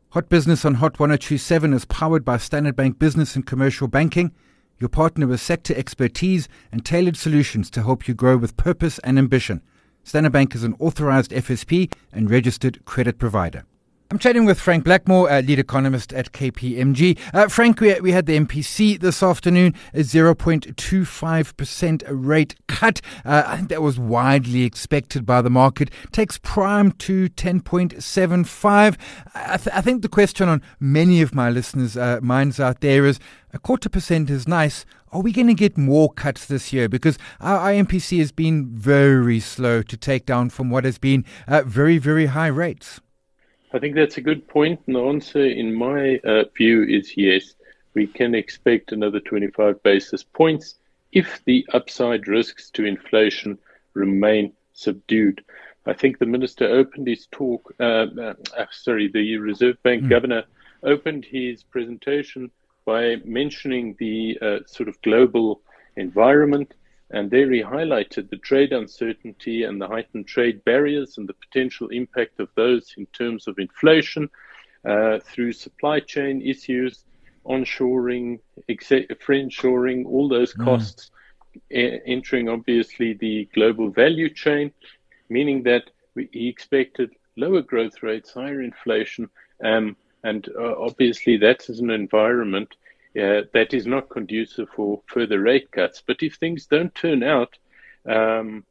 Hot Business on Hot 102.7 is powered by Standard Bank Business and Commercial Banking, your partner with sector expertise and tailored solutions to help you grow with purpose and ambition. Standard Bank is an authorized FSP and registered credit provider. I'm chatting with Frank Blackmore, lead economist at KPMG. Frank, we had the MPC this afternoon, a 0.25% rate cut. I think that was widely expected by the market. Takes prime to 10.75. I think the question on many of my listeners' minds out there is, 0.25% is nice. Are we going to get more cuts this year? Because our MPC has been very slow to take down from what has been very, very high rates. I think that's a good point. And the answer, in my view, is yes. We can expect another 25 basis points if the upside risks to inflation remain subdued. I think the minister opened his talk, the Reserve Bank governor opened his presentation by mentioning the sort of global environment. And there he highlighted the trade uncertainty and the heightened trade barriers and the potential impact of those in terms of inflation through supply chain issues, onshoring, friendshoring, all those costs entering obviously the global value chain, meaning that he expected lower growth rates, higher inflation, and obviously that is an environment that is not conducive for further rate cuts. But if things don't turn out to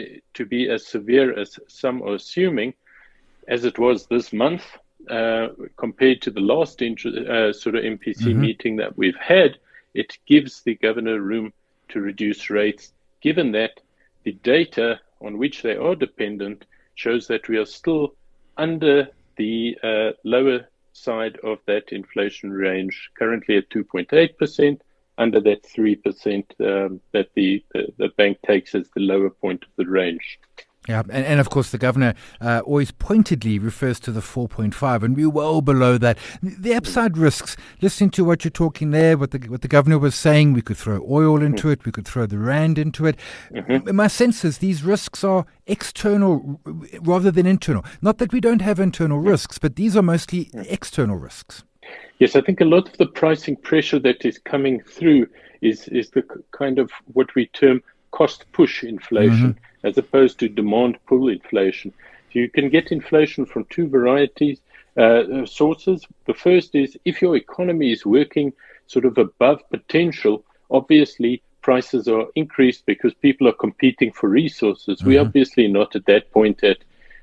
be as severe as some are assuming, as it was this month, compared to the last sort of MPC meeting that we've had, it gives the governor room to reduce rates, given that the data on which they are dependent shows that we are still under the lower side of that inflation range, currently at 2.8%, under that 3% that the bank takes as the lower point of the range. Yeah, and of course the governor always pointedly refers to the 4.5, and we're well below that. The upside risks, listening to what you're talking there, what the governor was saying, we could throw oil into it, we could throw the rand into it. My sense is these risks are external rather than internal. Not that we don't have internal risks, but these are mostly external risks. Yes, I think a lot of the pricing pressure that is coming through is the kind of what we term cost push inflation, as opposed to demand pull inflation. So you can get inflation from two varieties, sources. The first is if your economy is working sort of above potential, obviously prices are increased because people are competing for resources. We're obviously not at that point at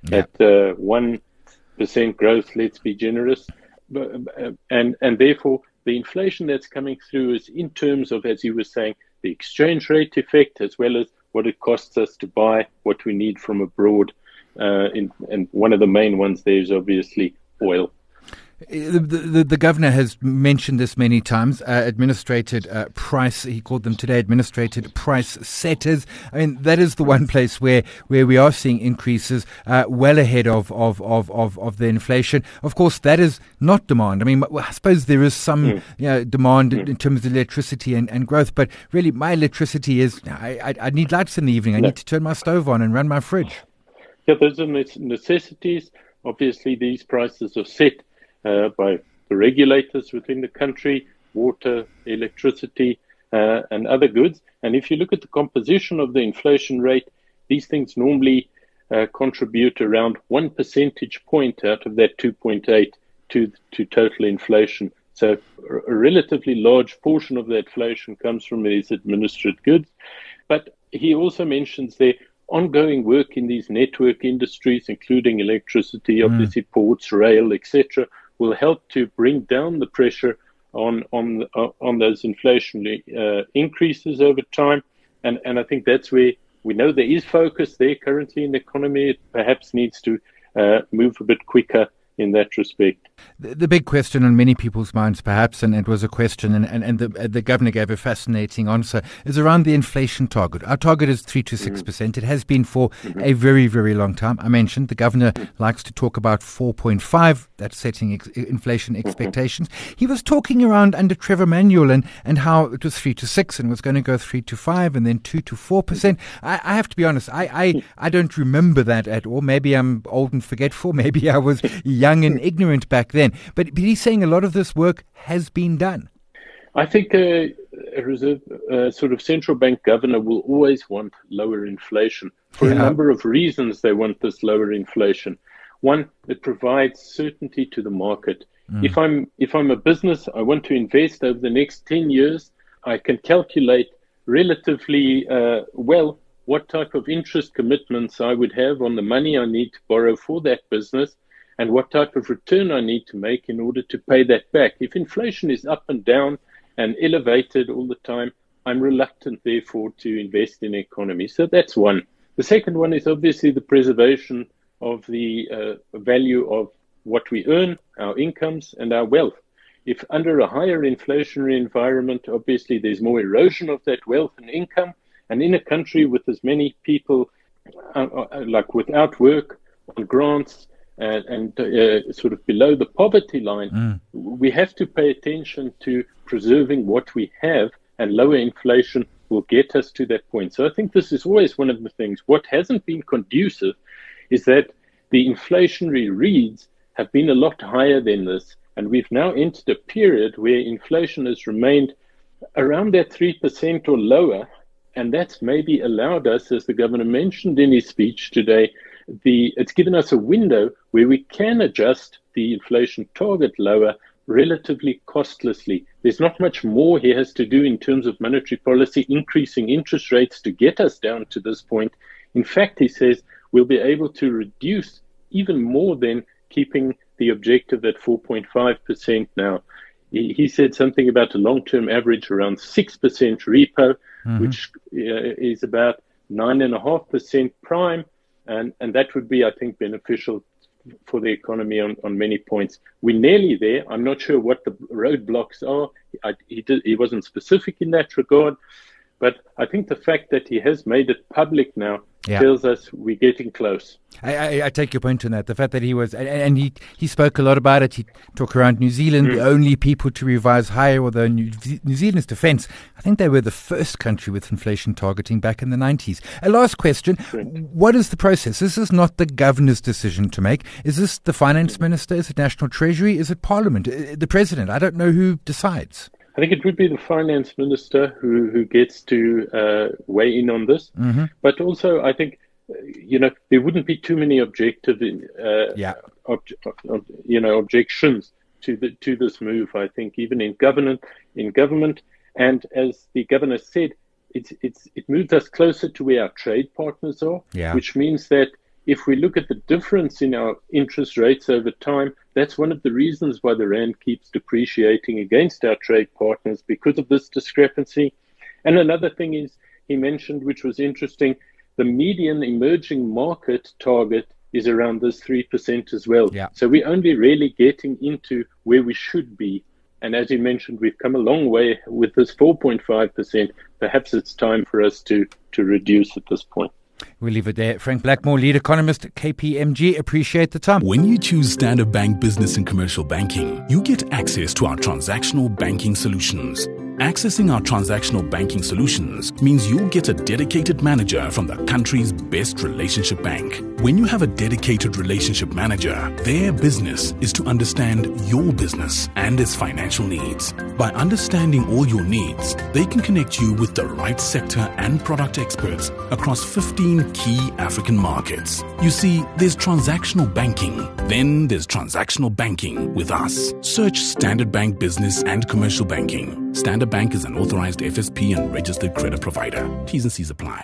1% growth, let's be generous. And therefore, the inflation that's coming through is in terms of, as you were saying, the exchange rate effect, as well as what it costs us to buy what we need from abroad. And one of the main ones there is obviously oil. The governor has mentioned this many times, administrated price, he called them today administrated price setters. I mean, that is the one place where we are seeing increases well ahead of the inflation. Of course, that is not demand. I mean, I suppose there is some demand in terms of electricity and growth, but really my electricity is, I need lights in the evening. I need to turn my stove on and run my fridge. Yeah, those are necessities. Obviously, these prices are set by the regulators within the country, water, electricity, and other goods. And if you look at the composition of the inflation rate, these things normally contribute around 1 percentage point out of that 2.8 to total inflation. So a relatively large portion of that inflation comes from these administered goods. But he also mentions there ongoing work in these network industries, including electricity, obviously ports, rail, etc., will help to bring down the pressure on those inflationary increases over time. And I think that's where we know there is focus there currently in the economy. It perhaps needs to move a bit quicker in that respect. The big question on many people's minds, perhaps, and it was a question, and the governor gave a fascinating answer, is around the inflation target. Our target is 3 to 6%. It has been for a very, very long time. I mentioned the governor likes to talk about 4.5. That's setting inflation expectations. He was talking around under Trevor Manuel and how it was 3 to 6 and was going to go 3 to 5 and then 2 to 4%. I have to be honest, I don't remember that at all. Maybe I'm old and forgetful. Maybe I was young and ignorant back back then. But he's saying a lot of this work has been done. I think a reserve sort of central bank governor will always want lower inflation for a number of reasons. They want this lower inflation. One, it provides certainty to the market. If I'm a business, I want to invest over the next 10 years, I can calculate relatively well what type of interest commitments I would have on the money I need to borrow for that business and what type of return I need to make in order to pay that back. If inflation is up and down and elevated all the time, I'm reluctant, therefore, to invest in the economy. So that's one. The second one is obviously the preservation of the value of what we earn, our incomes, and our wealth. If under a higher inflationary environment, obviously there's more erosion of that wealth and income. And in a country with as many people like without work, on grants, and sort of below the poverty line, we have to pay attention to preserving what we have, and lower inflation will get us to that point. So I think this is always one of the things. What hasn't been conducive is that the inflationary reads have been a lot higher than this. And we've now entered a period where inflation has remained around that 3% or lower. And that's maybe allowed us, as the governor mentioned in his speech today, it's given us a window where we can adjust the inflation target lower relatively costlessly. There's not much more he has to do in terms of monetary policy, increasing interest rates to get us down to this point. In fact, he says we'll be able to reduce even more than keeping the objective at 4.5% now. He said something about a long-term average around 6% repo, which is about 9.5% prime. And that would be, I think, beneficial for the economy on many points. We're nearly there. I'm not sure what the roadblocks are. He wasn't specific in that regard. But I think the fact that he has made it public now tells us we're getting close. I take your point on that. The fact that he was, and he spoke a lot about it. He talked around New Zealand, the only people to revise higher, although New Zealand's defense, I think they were the first country with inflation targeting back in the 90s. A last question. What is the process? This is not the governor's decision to make. Is this the finance minister? Is it National Treasury? Is it Parliament? The president? I don't know who decides. I think it would be the finance minister who gets to weigh in on this. But also, I think, there wouldn't be too many objections to this move. I think even in government, and as the governor said, it moves us closer to where our trade partners are, which means that if we look at the difference in our interest rates over time, that's one of the reasons why the rand keeps depreciating against our trade partners, because of this discrepancy. And another thing is, he mentioned, which was interesting, the median emerging market target is around this 3% as well. So we're only really getting into where we should be. And as you mentioned, we've come a long way with this 4.5%. Perhaps it's time for us to reduce at this point. We'll leave it there. Frank Blackmore, lead economist at KPMG. Appreciate the time. When you choose Standard Bank Business and Commercial Banking, you get access to our transactional banking solutions. Accessing our transactional banking solutions means you'll get a dedicated manager from the country's best relationship bank. When you have a dedicated relationship manager, their business is to understand your business and its financial needs. By understanding all your needs, they can connect you with the right sector and product experts across 15 key African markets. You see, there's transactional banking, then there's transactional banking with us. Search Standard Bank Business and Commercial Banking. Standard Bank is an authorized FSP and registered credit provider. T's and C's apply.